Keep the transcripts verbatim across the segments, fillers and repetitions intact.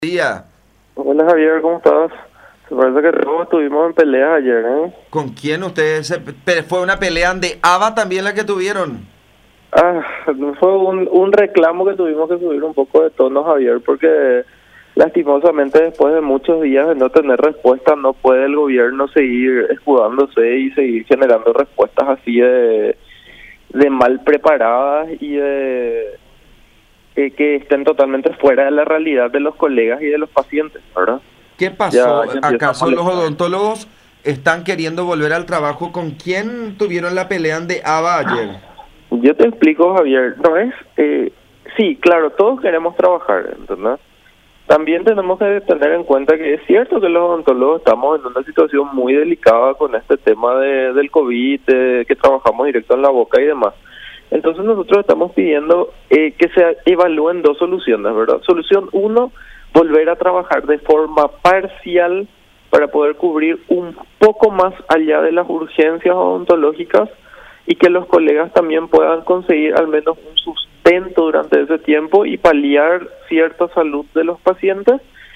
Día. Hola Javier, ¿cómo estás? Se parece que todos estuvimos en peleas ayer, ¿eh? ¿Con quién ustedes? se- pe- Fue una pelea de ABBA también la que tuvieron. Ah, fue un, un reclamo que tuvimos que subir un poco de tono, Javier, porque lastimosamente después de muchos días de no tener respuesta, no puede el gobierno seguir escudándose y seguir generando respuestas así de, de mal preparadas y de eh, que estén totalmente fuera de la realidad de los colegas y de los pacientes, ¿verdad? ¿Qué Ya, pasó? ya empieza a ¿Acaso los molestar. odontólogos están queriendo volver al trabajo? ¿Con quién tuvieron la pelea de ABBA ayer? Yo te explico, Javier, no es, eh, sí, claro, todos queremos trabajar, ¿entendés? También tenemos que tener en cuenta que es cierto que los odontólogos estamos en una situación muy delicada con este tema de, del COVID, de que trabajamos directo en la boca y demás. Entonces nosotros estamos pidiendo eh, que se evalúen dos soluciones, ¿verdad? Solución uno, volver a trabajar de forma parcial para poder cubrir un poco más allá de las urgencias odontológicas y que los colegas también puedan conseguir al menos un sustento durante ese tiempo y paliar cierta salud de los pacientes,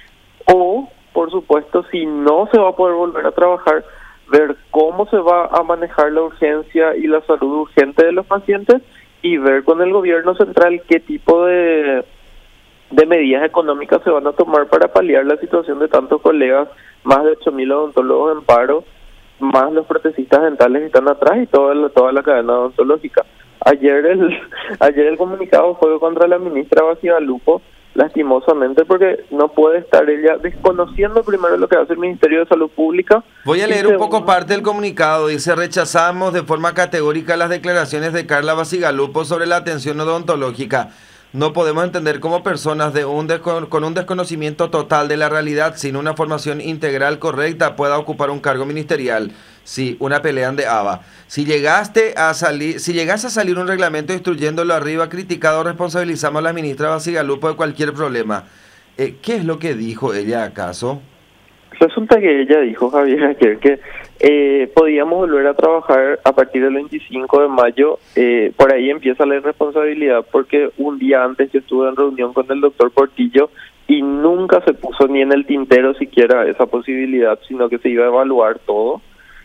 o, por supuesto, si no se va a poder volver a trabajar, ver cómo se va a manejar la urgencia y la salud urgente de los pacientes y ver con el gobierno central qué tipo de, de medidas económicas se van a tomar para paliar la situación de tantos colegas, más de ocho mil odontólogos en paro, más los protecistas dentales que están atrás y toda la, toda la cadena odontológica. Ayer el ayer el comunicado fue contra la ministra Bacigalupo, lastimosamente, porque no puede estar ella desconociendo primero lo que hace el Ministerio de Salud Pública Voy a y leer un poco segundo, parte del comunicado. Dice: rechazamos de forma categórica las declaraciones de Carla Basigalupo sobre la atención odontológica. No podemos entender cómo personas de un desco- con un desconocimiento total de la realidad, sin una formación integral correcta, pueda ocupar un cargo ministerial. Sí, una pelea de ABBA. Si llegaste a salir, si llegase a salir un reglamento instruyéndolo arriba, criticado, responsabilizamos a la ministra Basigalupo de cualquier problema. Eh, ¿qué es lo que dijo ella acaso? resulta que ella dijo, Javier, ayer que eh, podíamos volver a trabajar a partir del veinticinco de mayo. Eh, por ahí empieza la irresponsabilidad, porque un día antes yo estuve en reunión con el doctor Portillo y nunca se puso ni en el tintero siquiera esa posibilidad, sino que se iba a evaluar todo.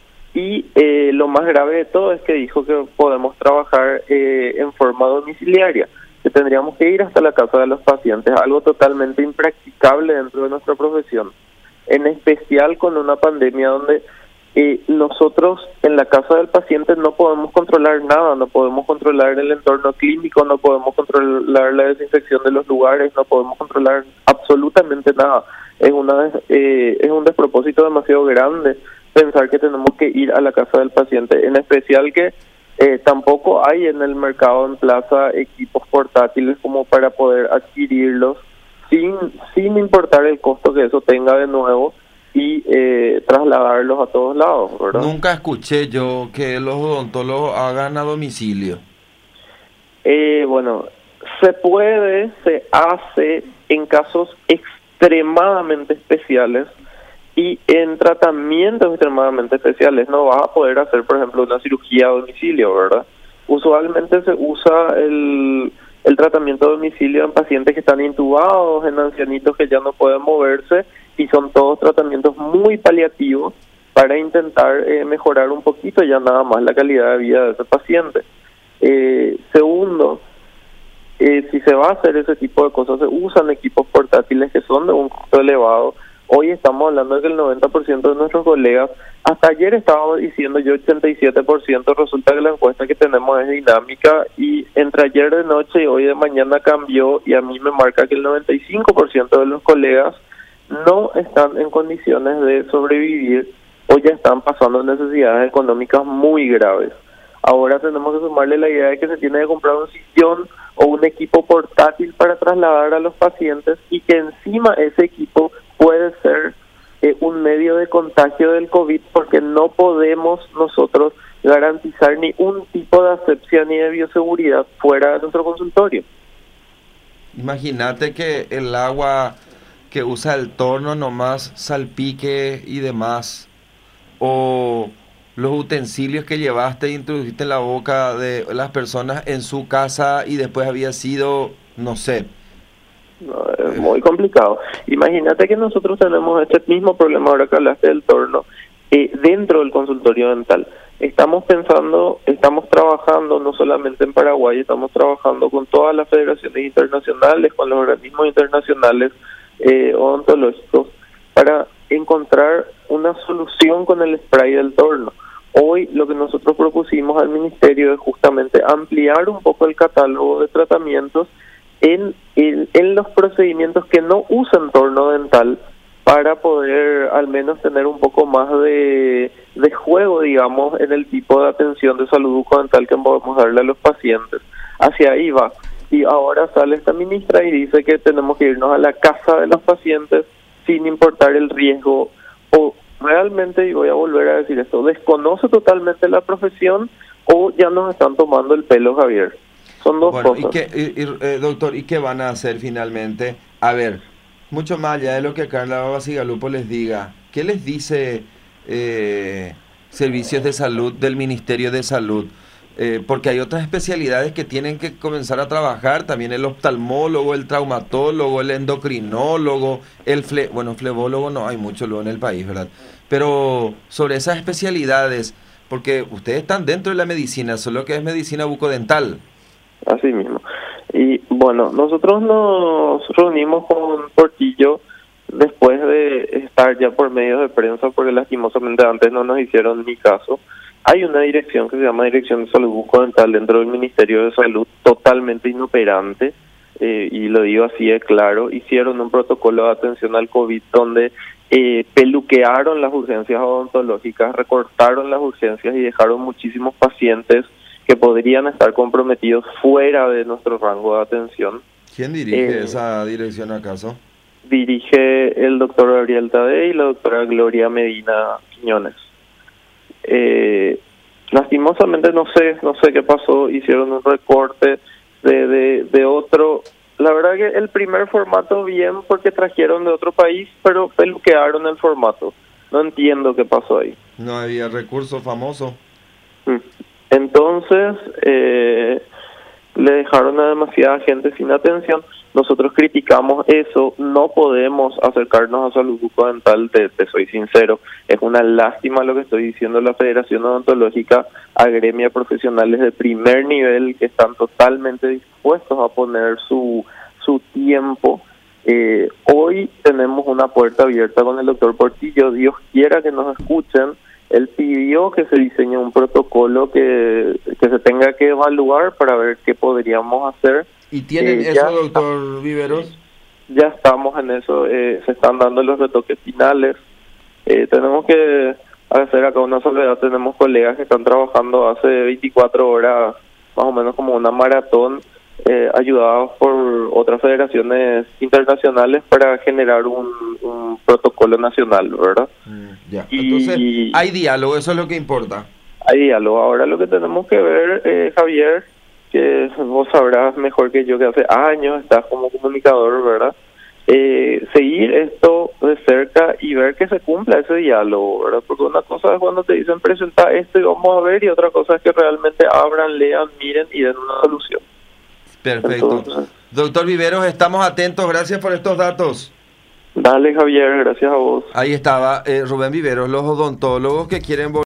Y eh, lo más grave de todo es que dijo que podemos trabajar eh, en forma domiciliaria, que tendríamos que ir hasta la casa de los pacientes, algo totalmente impracticable dentro de nuestra profesión, en especial con una pandemia donde eh, nosotros en la casa del paciente no podemos controlar nada, no podemos controlar el entorno clínico, no podemos controlar la desinfección de los lugares, no podemos controlar absolutamente nada. Es una des- eh, es un despropósito demasiado grande pensar que tenemos que ir a la casa del paciente, en especial que eh, tampoco hay en el mercado en plaza equipos portátiles como para poder adquirirlos sin sin importar el costo que eso tenga de nuevo y eh, trasladarlos a todos lados, ¿verdad? Nunca escuché yo que los odontólogos hagan a domicilio. Eh, bueno, se puede, se hace en casos extremadamente especiales y en tratamientos extremadamente especiales. No vas a poder hacer, por ejemplo, una cirugía a domicilio, ¿verdad? Usualmente se usa el, el tratamiento a domicilio en pacientes que están intubados, en ancianitos que ya no pueden moverse, y son todos tratamientos muy paliativos para intentar eh, mejorar un poquito ya nada más la calidad de vida de ese paciente. Eh, segundo, eh, si se va a hacer ese tipo de cosas, se usan equipos portátiles que son de un costo elevado. Hoy estamos hablando de que el noventa por ciento de nuestros colegas, hasta ayer estábamos diciendo yo ochenta y siete por ciento, resulta que la encuesta que tenemos es dinámica y entre ayer de noche y hoy de mañana cambió, y a mí me marca que el noventa y cinco por ciento de los colegas no están en condiciones de sobrevivir o ya están pasando necesidades económicas muy graves. Ahora tenemos que sumarle la idea de que se tiene que comprar un sillón o un equipo portátil para trasladar a los pacientes, y que encima ese equipo puede ser eh, un medio de contagio del COVID, porque no podemos nosotros garantizar ni un tipo de asepsia ni de bioseguridad fuera de nuestro consultorio. Imagínate que el agua que usa el torno nomás salpique y demás. O los utensilios que llevaste e introdujiste en la boca de las personas en su casa y después había sido, no sé, No, es muy complicado. Imagínate que nosotros tenemos este mismo problema ahora que hablaste del torno eh, dentro del consultorio dental. Estamos pensando, estamos trabajando no solamente en Paraguay, estamos trabajando con todas las federaciones internacionales, con los organismos internacionales eh, odontológicos para encontrar una solución con el spray del torno. Hoy lo que nosotros propusimos al Ministerio es justamente ampliar un poco el catálogo de tratamientos en, en, en los procedimientos que no usan torno dental para poder al menos tener un poco más de, de juego, digamos, en el tipo de atención de salud bucodental que podemos darle a los pacientes. Hacia ahí va. Y ahora sale esta ministra y dice que tenemos que irnos a la casa de los pacientes sin importar el riesgo. O realmente, y voy a volver a decir esto, desconoce totalmente la profesión o ya nos están tomando el pelo, Javier. Son dos bueno, cosas. ¿y qué, y, y, eh, doctor, ¿y qué van a hacer finalmente? A ver, mucho más allá de lo que Carla Bacigalupo les diga, ¿qué les dice eh, Servicios de Salud del Ministerio de Salud? Eh, porque hay otras especialidades que tienen que comenzar a trabajar, también el oftalmólogo, el traumatólogo, el endocrinólogo, el fle bueno, flebólogo no hay mucho luego en el país, ¿verdad? Pero sobre esas especialidades, porque ustedes están dentro de la medicina, solo que es medicina bucodental. Así mismo. Y bueno, nosotros nos reunimos con Portillo después de estar ya por medios de prensa, porque lastimosamente antes no nos hicieron ni caso. Hay una dirección que se llama Dirección de Salud Bucodental dentro del Ministerio de Salud totalmente inoperante, eh, y lo digo así de claro. Hicieron un protocolo de atención al COVID donde eh, peluquearon las urgencias odontológicas, recortaron las urgencias y dejaron muchísimos pacientes que podrían estar comprometidos fuera de nuestro rango de atención. ¿Quién dirige eh, esa dirección acaso? Dirige el doctor Gabriel Tadei y la doctora Gloria Medina Quiñones. Eh, lastimosamente no sé, no sé qué pasó, hicieron un recorte de, de, de otro. La verdad que el primer formato bien porque trajeron de otro país, pero peluquearon el formato. No entiendo qué pasó ahí. No había recurso famoso. Entonces, eh, le dejaron a demasiada gente sin atención. Nosotros criticamos eso, no podemos acercarnos a salud bucodental, te, te soy sincero, es una lástima lo que estoy diciendo. La Federación Odontológica agremia profesionales de primer nivel que están totalmente dispuestos a poner su, su tiempo. Eh, hoy tenemos una puerta abierta con el doctor Portillo, Dios quiera que nos escuchen. Él pidió que se diseñe un protocolo que, que se tenga que evaluar para ver qué podríamos hacer. ¿Y tienen eh, eso, doctor Viveros? Ya estamos en eso, eh, se están dando los retoques finales. Eh, tenemos que hacer acá una salvedad, tenemos colegas que están trabajando hace veinticuatro horas, más o menos como una maratón, eh, ayudados por otras federaciones internacionales para generar un, un protocolo nacional, ¿verdad? Mm, ya. Y entonces, hay diálogo, eso es lo que importa. Hay diálogo. Ahora lo que tenemos que ver, eh, Javier, que vos sabrás mejor que yo que hace años estás como comunicador, ¿verdad? Eh, seguir esto de cerca y ver que se cumpla ese diálogo, ¿verdad? Porque una cosa es cuando te dicen presenta esto y vamos a ver, y otra cosa es que realmente abran, lean, miren y den una solución. Perfecto. Entonces, doctor Viveros, estamos atentos, gracias por estos datos. Dale, Javier, gracias a vos. Ahí estaba eh, Rubén Viveros, los odontólogos que quieren volver